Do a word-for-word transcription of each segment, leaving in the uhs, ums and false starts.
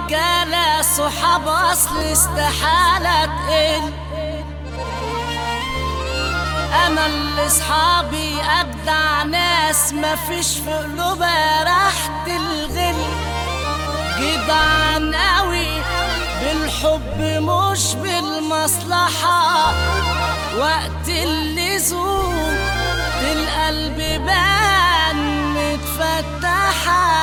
الرجالة صحاب اصل استحالة تقل. انا اللي صحابي ابدع ناس مفيش في قلوبها ريحة الغل. جدعان قوي بالحب مش بالمصلحة، وقت اللزوم القلب بان متفتحة.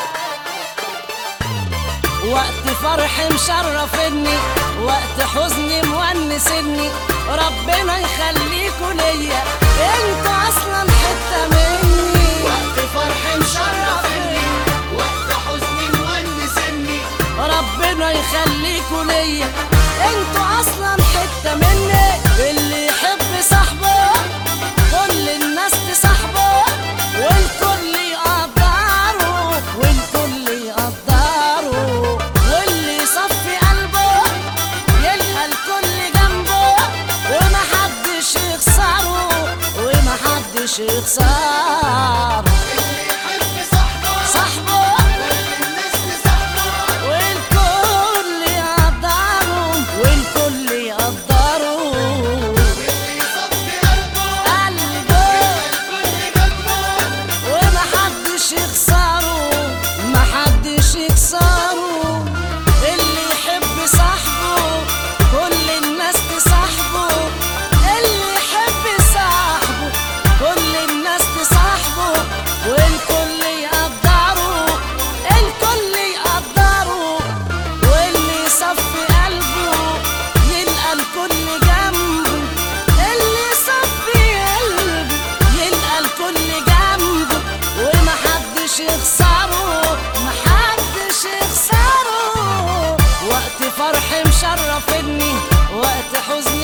وقت فرح مشرفني، وقت حزني مونسني، ربنا يخليكوا ليا انتوا اصلا حتة مني. وقت فرح مشرفني، وقت حزني مونسني، ربنا يخليكوا ليا انتوا اصلا حتة مني. اللي يحب صاحبه كل الناس تصاحبه، والكل يقدره والكل يقدره، واللي يصفي قلبه يلقى الكل جنبه، ومحدش يخسره ومحدش يخسر. اللي يحب صاحبه صاحبه كل الناس تصاحبه، والكل يقدره والكل يقدره، واللي يصفي قلبه قلبه الكل جنبه، ومحدش يخسره محدش يكسره. اللي يحب صاحبه كل الناس تصاحبه، اللي يحب صاحبه كل الناس تصاحبه، والكل يقدره الكل يقدره، واللي يصفي قلبه يلقى الكل جنبه، اللي يصفي قلبه يلقى الكل جنبه، ومحدش يخسره محدش يخسره. وقت فرح مشرفني، وقت حزن